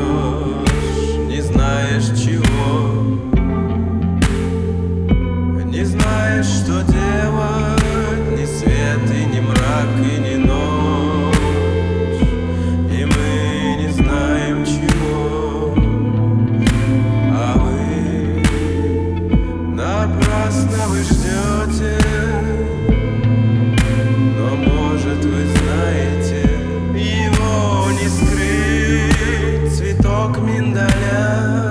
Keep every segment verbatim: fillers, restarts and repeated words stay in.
живешь, не знаешь чего, не знаешь, что делать, ни свет и ни мрак и ни ночь, и мы не знаем чего, а вы напрасно вы ждете. Но может вы знаете, его не скрыть, цветок миндаля.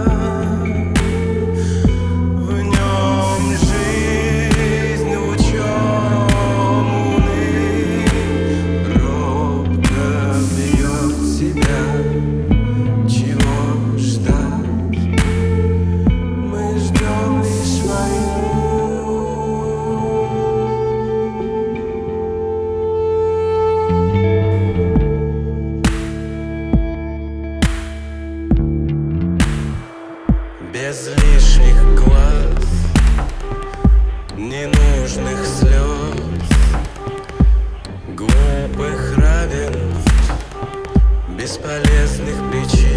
Без лишних глаз, ненужных слез, глупых равенств, бесполезных причин.